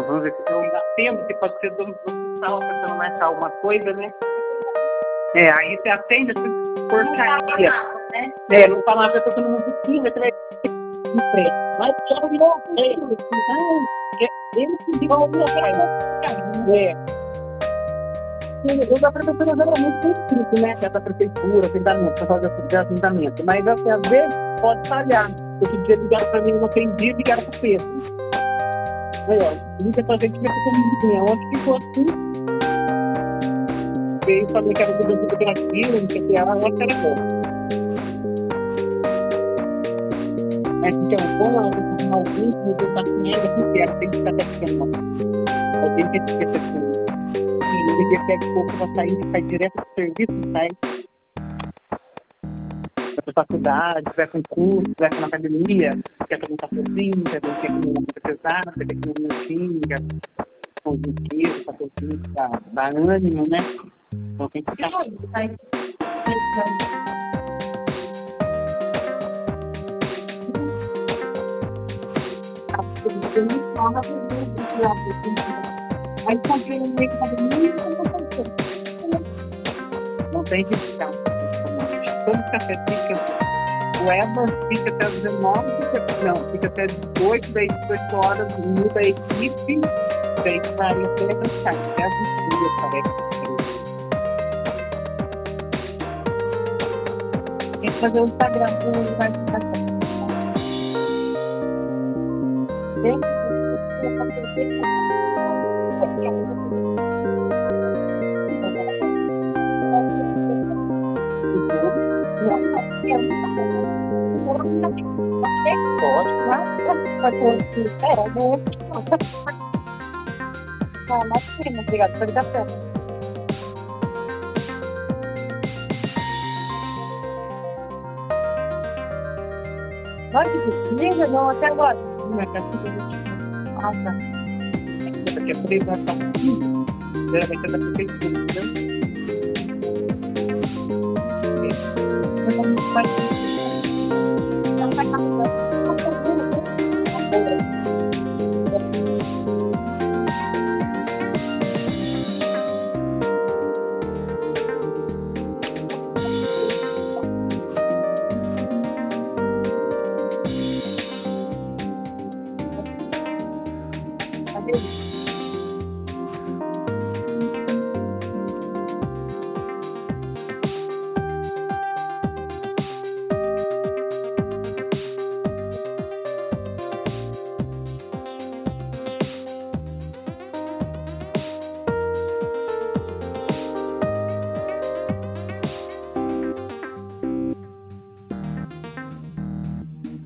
Vamos ver se não dá tempo, que pode ser dono do hospital, tentando marcar alguma coisa, né? Aí você atende essa porcaria. Não tá lá, tô todo mundo aqui, atrás de frente. Mas já virou ele que virou o meu pai. A prefeitura era muito escrito, né? Que é da prefeitura, assentamento, pessoal de assentamento. Mas assim, às vezes pode falhar. Outro dia ligaram para mim, não atendi, ligaram para o Pedro. Liga pra gente ver se tem onde ficou assim. Veio também que era do Brasil, não sei o que, ela era bom. Mas então, como ela tem que arrumar alguém, que me deu paciência, porque ela tem que estar testando. Eu tenho que estar testando. E ele pega pouco para sair, sai direto do serviço, sai. Vai pra faculdade, vai com curso, vai na academia, quer perguntar sozinho, quer comer uma coisa pesada, quer comer um minutinho, quer com queijo, pacotinho, dá ânimo, né? Então tem que ficar. Aí comprei um meio de academia e não tem que ficar. Todo café fica, o Eva fica até 19, fica até 18, daí 18 horas, muda a equipe, daí vai até cansar, até as 20 dias, parece. Tem que fazer o Instagram do vai ficar obrigada pelo café. Olha que desliga, não, até agora. Minha casinha, tá. Porque a polícia vai estar aqui, geralmente é da prefeitura, entendeu? Adeus.